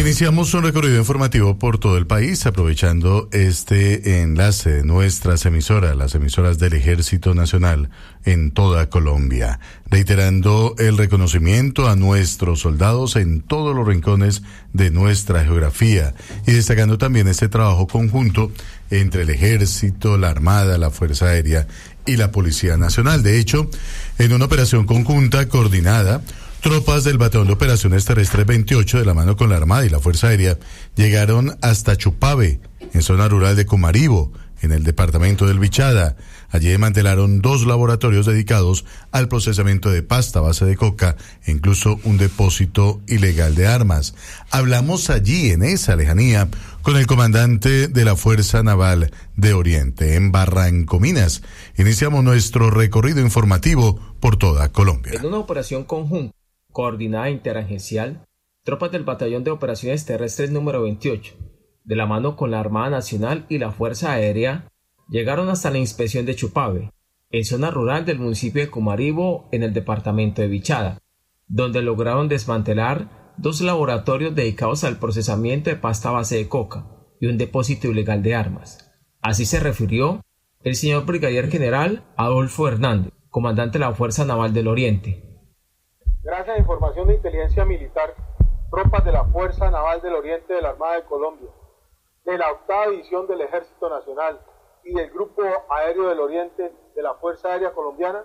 Iniciamos un recorrido informativo por todo el país, aprovechando este enlace de nuestras emisoras, las emisoras del Ejército Nacional en toda Colombia, reiterando el reconocimiento a nuestros soldados en todos los rincones de nuestra geografía y destacando también este trabajo conjunto entre el Ejército, la Armada, la Fuerza Aérea y la Policía Nacional. De hecho, en una operación conjunta coordinada, tropas del Batallón de Operaciones Terrestres 28, de la mano con la Armada y la Fuerza Aérea, llegaron hasta Chupave, en zona rural de Comaribo, en el departamento del Bichada. Allí desmantelaron 2 laboratorios dedicados al procesamiento de pasta a base de coca e incluso un depósito ilegal de armas. Hablamos allí, en esa lejanía, con el comandante de la Fuerza Naval de Oriente, en Barrancominas. Iniciamos nuestro recorrido informativo por toda Colombia. En una operación conjunta, coordinada interagencial, tropas del Batallón de Operaciones Terrestres número 28, de la mano con la Armada Nacional y la Fuerza Aérea, llegaron hasta la inspección de Chupave, en zona rural del municipio de Comaribo, en el departamento de Bichada, donde lograron desmantelar 2 laboratorios dedicados al procesamiento de pasta a base de coca y un depósito ilegal de armas. Así se refirió el señor Brigadier General Adolfo Hernández, comandante de la Fuerza Naval del Oriente. Gracias a información de inteligencia militar, tropas de la Fuerza Naval del Oriente de la Armada de Colombia, de la 8ª División del Ejército Nacional y del Grupo Aéreo del Oriente de la Fuerza Aérea Colombiana,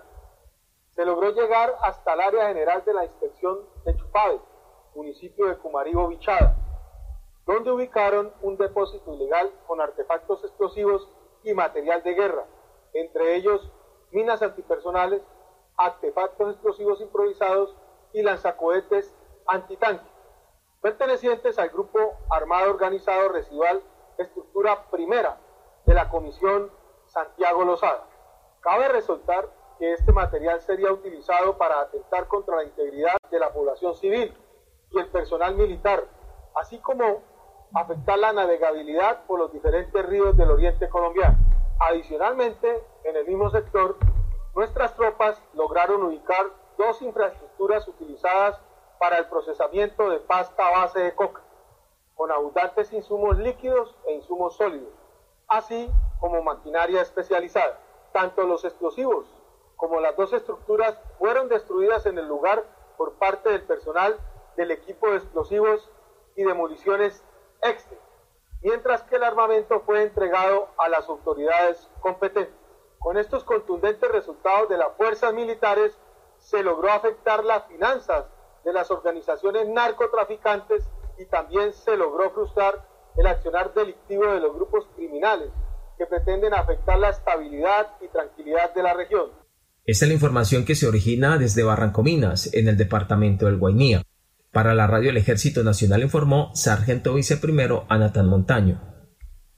se logró llegar hasta el área general de la inspección de Chupave, municipio de Comaribo, Bichada, donde ubicaron un depósito ilegal con artefactos explosivos y material de guerra, entre ellos minas antipersonales, artefactos explosivos improvisados y lanzacohetes antitanque, pertenecientes al Grupo Armado Organizado Residual, estructura primera de la Comisión Santiago Lozada. Cabe resaltar que este material sería utilizado para atentar contra la integridad de la población civil y el personal militar, así como afectar la navegabilidad por los diferentes ríos del oriente colombiano. Adicionalmente, en el mismo sector, nuestras tropas lograron ubicar 2 infraestructuras utilizadas para el procesamiento de pasta a base de coca, con abundantes insumos líquidos e insumos sólidos, así como maquinaria especializada. Tanto los explosivos como las 2 estructuras fueron destruidas en el lugar por parte del personal del equipo de explosivos y demoliciones EXTE, mientras que el armamento fue entregado a las autoridades competentes. Con estos contundentes resultados de las fuerzas militares, se logró afectar las finanzas de las organizaciones narcotraficantes y también se logró frustrar el accionar delictivo de los grupos criminales que pretenden afectar la estabilidad y tranquilidad de la región. Esta es la información que se origina desde Barrancominas, en el departamento del Guainía. Para la radio del Ejército Nacional informó Sargento Viceprimero Anatán Montaño.